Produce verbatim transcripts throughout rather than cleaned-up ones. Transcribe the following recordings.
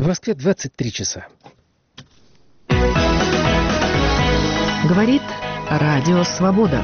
В Москве двадцать три часа. Говорит Радио Свобода.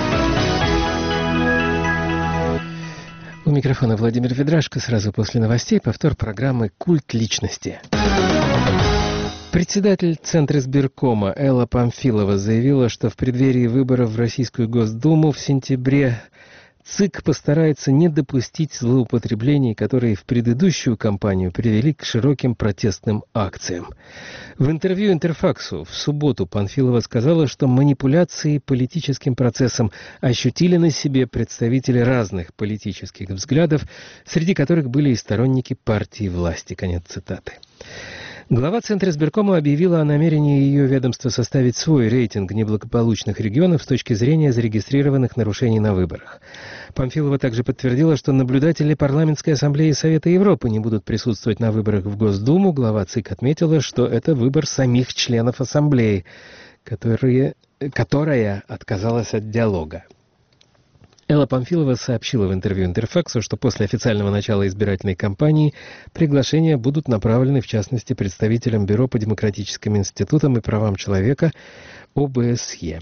У микрофона Владимир Ведрашко. Сразу после новостей повтор программы «Культ личности». Председатель Центризбиркома Элла Памфилова заявила, что в преддверии выборов в Российскую Госдуму в сентябре ЦИК постарается не допустить злоупотреблений, которые в предыдущую кампанию привели к широким протестным акциям. В интервью «Интерфаксу» в субботу Памфилова сказала, что манипуляции политическим процессом ощутили на себе представители разных политических взглядов, среди которых были и сторонники партии власти. Конец цитаты. Глава Центризбиркома объявила о намерении ее ведомства составить свой рейтинг неблагополучных регионов с точки зрения зарегистрированных нарушений на выборах. Памфилова также подтвердила, что наблюдатели Парламентской ассамблеи Совета Европы не будут присутствовать на выборах в Госдуму. Глава ЦИК отметила, что это выбор самих членов ассамблеи, которые, которая отказалась от диалога. Элла Памфилова сообщила в интервью «Интерфаксу», что после официального начала избирательной кампании приглашения будут направлены, в частности, представителям Бюро по демократическим институтам и правам человека О Бэ С Е.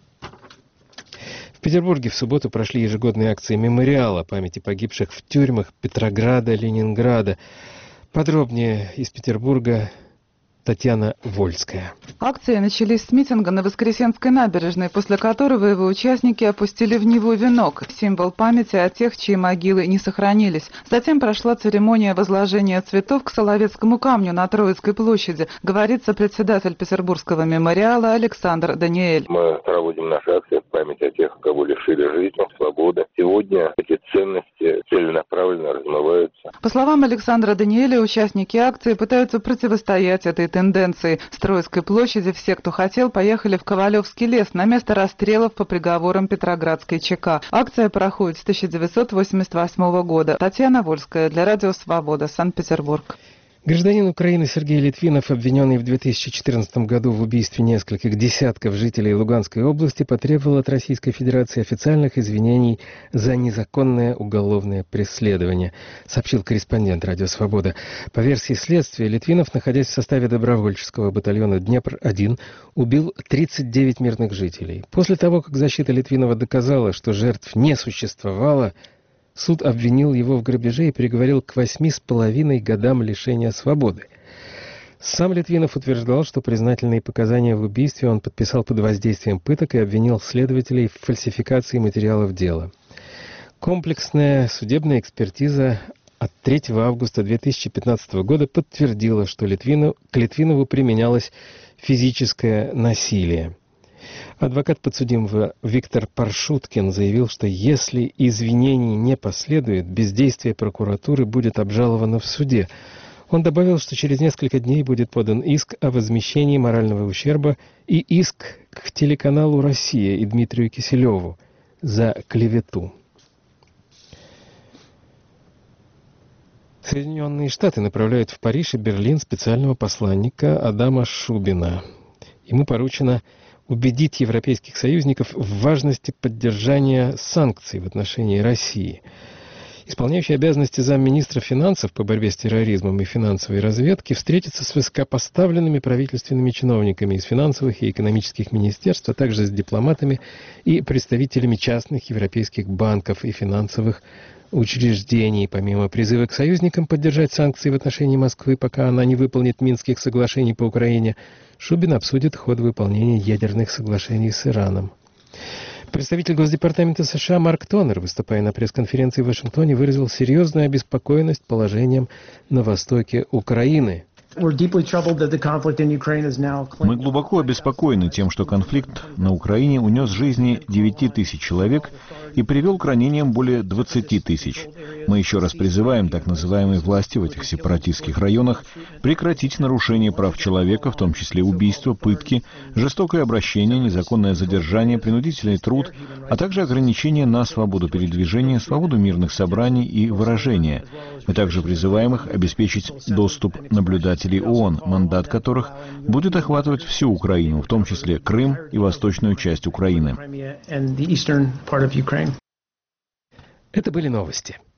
В Петербурге в субботу прошли ежегодные акции мемориала памяти погибших в тюрьмах Петрограда, Ленинграда. Подробнее из Петербурга Татьяна Вольская. Акции начались с митинга на Воскресенской набережной, после которого его участники опустили в Неву венок, символ памяти о тех, чьи могилы не сохранились. Затем прошла церемония возложения цветов к Соловецкому камню на Троицкой площади, говорит сопредседатель Петербургского мемориала Александр Даниэль. Мы проводим наши акции в память о тех, кого лишили жизни, свободы. Сегодня эти ценности целенаправленно размываются. По словам Александра Даниэля, участники акции пытаются противостоять этой тенденции. С Троицкой площади все, кто хотел, поехали в Ковалевский лес на место расстрелов по приговорам Петроградской ЧК. Акция проходит с тысяча девятьсот восемьдесят восьмого года. Татьяна Вольская для Радио Свобода, Санкт-Петербург. Гражданин Украины Сергей Литвинов, обвиненный в две тысячи четырнадцатом году в убийстве нескольких десятков жителей Луганской области, потребовал от Российской Федерации официальных извинений за незаконное уголовное преследование, сообщил корреспондент Радио Свобода. По версии следствия, Литвинов, находясь в составе добровольческого батальона Днепр один, убил тридцать девять мирных жителей. После того, как защита Литвинова доказала, что жертв не существовало, суд обвинил его в грабеже и приговорил к восьми с половиной годам лишения свободы. Сам Литвинов утверждал, что признательные показания в убийстве он подписал под воздействием пыток и обвинил следователей в фальсификации материалов дела. Комплексная судебная экспертиза от третьего августа две тысячи пятнадцатого года подтвердила, что Литвину, к Литвинову применялось физическое насилие. Адвокат подсудимого Виктор Паршуткин заявил, что если извинений не последует, бездействие прокуратуры будет обжаловано в суде. Он добавил, что через несколько дней будет подан иск о возмещении морального ущерба и иск к телеканалу «Россия» и Дмитрию Киселеву за клевету. Соединенные Штаты направляют в Париж и Берлин специального посланника Адама Шубина. Ему поручено убедить европейских союзников в важности поддержания санкций в отношении России. Исполняющий обязанности замминистра финансов по борьбе с терроризмом и финансовой разведки встретится с высокопоставленными правительственными чиновниками из финансовых и экономических министерств, а также с дипломатами и представителями частных европейских банков и финансовых учреждений. Помимо призыва к союзникам поддержать санкции в отношении Москвы, пока она не выполнит Минских соглашений по Украине, Шубин обсудит ход выполнения ядерных соглашений с Ираном. Представитель Госдепартамента США Марк Тонер, выступая на пресс-конференции в Вашингтоне, выразил серьезную обеспокоенность положением на востоке Украины. Мы глубоко обеспокоены тем, что конфликт на Украине унес жизни девяти тысяч человек и привел к ранениям более двадцати тысяч. Мы еще раз призываем так называемые власти в этих сепаратистских районах прекратить нарушение прав человека, в том числе убийства, пытки, жестокое обращение, незаконное задержание, принудительный труд, а также ограничения на свободу передвижения, свободу мирных собраний и выражения. Мы также призываем их обеспечить доступ наблюдателей ООН, мандат которых будет охватывать всю Украину, в том числе Крым и восточную часть Украины. Это были новости.